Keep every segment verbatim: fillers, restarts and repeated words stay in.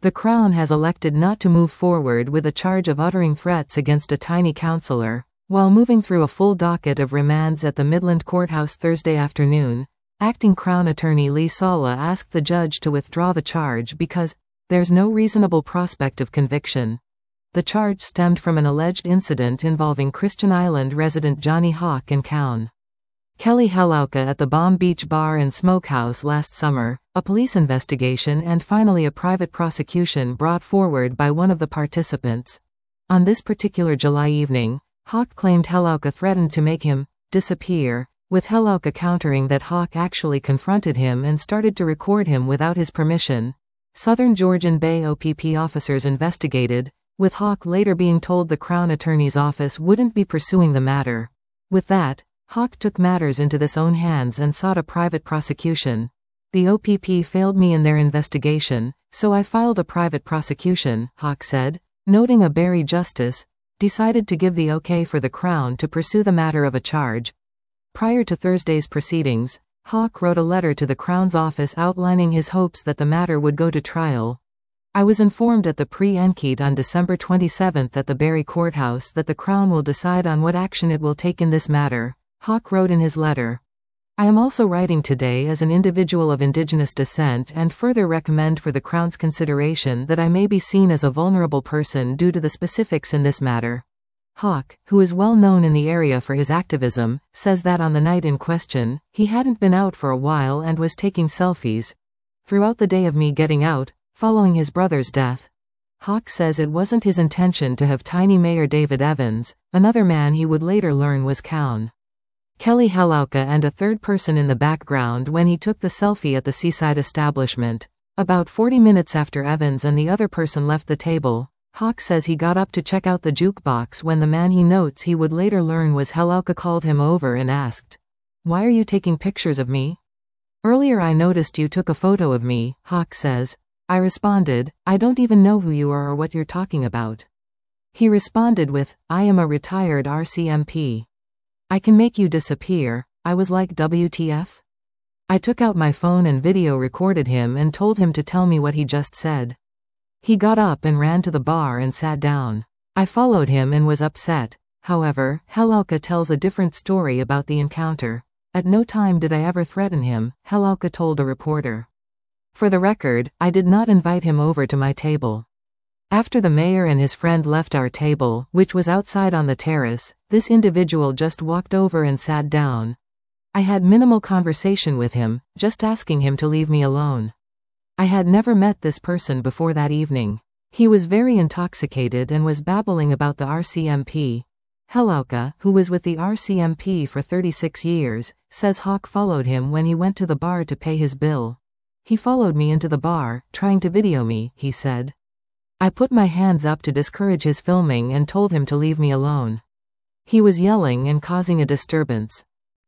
The Crown has elected not to move forward with a charge of uttering threats against a tiny councillor. While moving through a full docket of remands at the Midland Courthouse Thursday afternoon, Acting Crown Attorney Lee Sala asked the judge to withdraw the charge because there's no reasonable prospect of conviction. The charge stemmed from an alleged incident involving Christian Island resident Johnny Hawk and Cown Kelly Helauka at the Bomb Beach Bar and Smokehouse last summer, a police investigation and finally a private prosecution brought forward by one of the participants. On this particular July evening, Hawk claimed Helauka threatened to make him disappear, with Helauka countering that Hawk actually confronted him and started to record him without his permission. Southern Georgian Bay O P P officers investigated, with Hawk later being told the Crown Attorney's office wouldn't be pursuing the matter. With that, Hawk took matters into his own hands and sought a private prosecution. The O P P failed me in their investigation, so I filed a private prosecution, Hawk said, noting a Barry justice decided to give the okay for the Crown to pursue the matter of a charge. Prior to Thursday's proceedings, Hawk wrote a letter to the Crown's office outlining his hopes that the matter would go to trial. I was informed at the pre-enquête on December twenty-seventh at the Barry Courthouse that the Crown will decide on what action it will take in this matter, Hawk wrote in his letter. I am also writing today as an individual of Indigenous descent and further recommend for the Crown's consideration that I may be seen as a vulnerable person due to the specifics in this matter. Hawk, who is well known in the area for his activism, says that on the night in question, he hadn't been out for a while and was taking selfies. Throughout the day of me getting out, following his brother's death. Hawk says it wasn't his intention to have tiny Mayor David Evans, another man he would later learn was Cown Kelly Helauka and a third person in the background when he took the selfie at the seaside establishment. About forty minutes after Evans and the other person left the table, Hawk says he got up to check out the jukebox when the man he notes he would later learn was Helauka called him over and asked, "Why are you taking pictures of me? Earlier I noticed you took a photo of me," Hawk says. I responded, "I don't even know who you are or what you're talking about." He responded with, "I am a retired R C M P. I can make you disappear." I was like, W T F? I took out my phone and video recorded him and told him to tell me what he just said. He got up and ran to the bar and sat down. I followed him and was upset. However, Helauka tells a different story about the encounter. At no time did I ever threaten him, Helauka told a reporter. For the record, I did not invite him over to my table. After the mayor and his friend left our table, which was outside on the terrace, this individual just walked over and sat down. I had minimal conversation with him, just asking him to leave me alone. I had never met this person before that evening. He was very intoxicated and was babbling about the R C M P. Helauka, who was with the R C M P for thirty-six years, says Hawk followed him when he went to the bar to pay his bill. He followed me into the bar, trying to video me, he said. I put my hands up to discourage his filming and told him to leave me alone. He was yelling and causing a disturbance.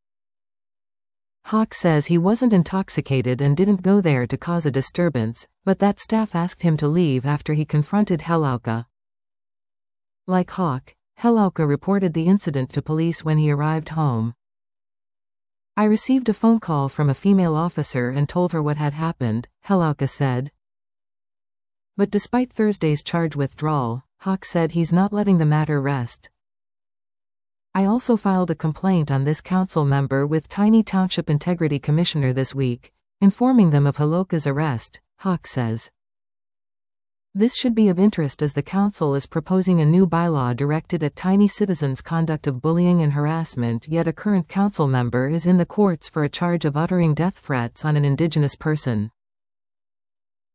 Hawk says he wasn't intoxicated and didn't go there to cause a disturbance, but that staff asked him to leave after he confronted Helauka. Like Hawk, Helauka reported the incident to police when he arrived home. I received a phone call from a female officer and told her what had happened, Helauka said. But despite Thursday's charge withdrawal, Hawk said he's not letting the matter rest. I also filed a complaint on this council member with Tiny Township Integrity Commissioner this week, informing them of Helauka's arrest, Hawk says. This should be of interest as the council is proposing a new bylaw directed at tiny citizens' conduct of bullying and harassment, yet a current council member is in the courts for a charge of uttering death threats on an Indigenous person.